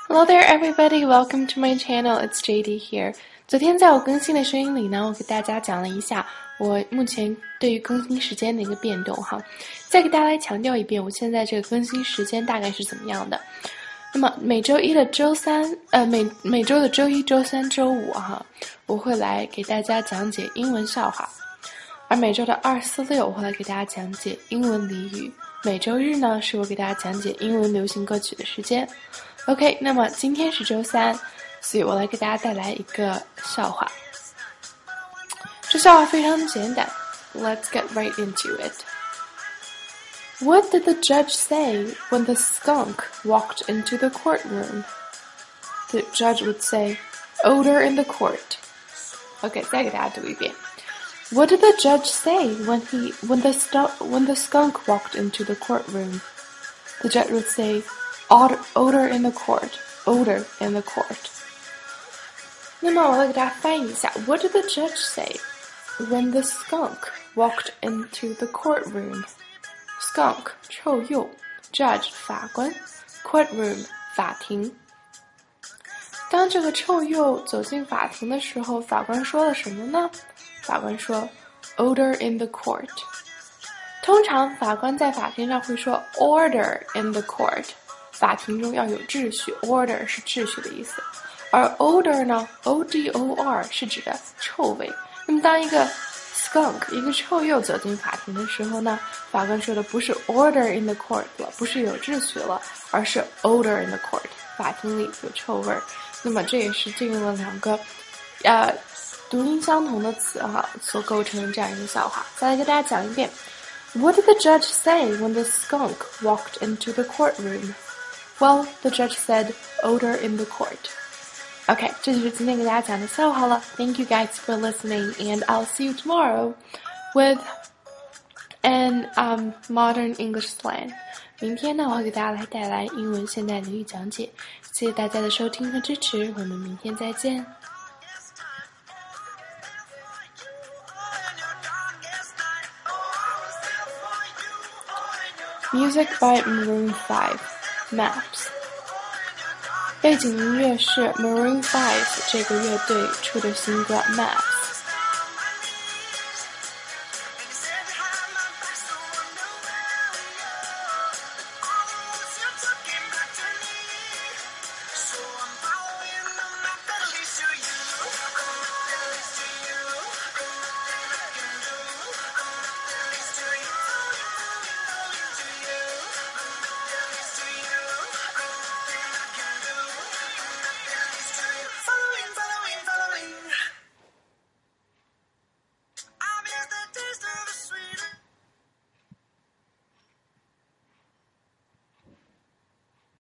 Hello there, everybody. Welcome to my channel. It's JD here. 昨天在我更新的声音里呢，我给大家讲了一下我目前对于更新时间的一个变动哈。再给大家来强调一遍，我现在这个更新时间大概是怎么样的。那么每周一的周三，每周的周一、周三、周五哈，我会来给大家讲解英文笑话。而每周的2、4、6，我会来给大家讲解英文俚语。每周日呢，是我给大家讲解英文流行歌曲的时间。OK， 那么今天是周三，所以我来给大家带来一个笑话。这笑话非常的简单 ，Let's get right into it. What did the judge say when the skunk walked into the courtroom? The judge would say, "Odor in the court." OK， 再给大家读一遍。What did the judge say when the skunk walked into the courtroom? The judge would say, "Odor in the court, odor in the court." 那么我来给大家翻译一下 What did the judge say when the skunk walked into the courtroom? Skunk 臭鼬 Judge 法官 Courtroom 法庭。当这个臭鼬走进法庭的时候，法官说了什么呢？法官说 Odor in the court. 通常法官在法庭上会说 Order in the court. 法庭中要有秩序 Order 是秩序的意思。而 odor 呢 O-D-O-R 是指的臭味。那么当一个 skunk 一个臭鼬走进法庭的时候呢，法官说的不是 order in the court 了，不是有秩序了，而是 odor in the court 法庭里有臭味。那么这也是借用了两个读音相同的词哈所构成的这样一个笑话。再来给大家讲一遍 What did the judge say when the skunk walked into the courtroom? Well, the judge said odor in the court.OK， 这就是今天给大家讲的笑话了。Thank you guys for listening, and I'll see you tomorrow with an modern English slang. 明天呢，我会给大家来带来英文现代俚语讲解。谢谢大家的收听和支持，我们明天再见。Music by Maroon 5, Maps.背景音乐是 Maroon 5这个乐队出的新歌 Maps。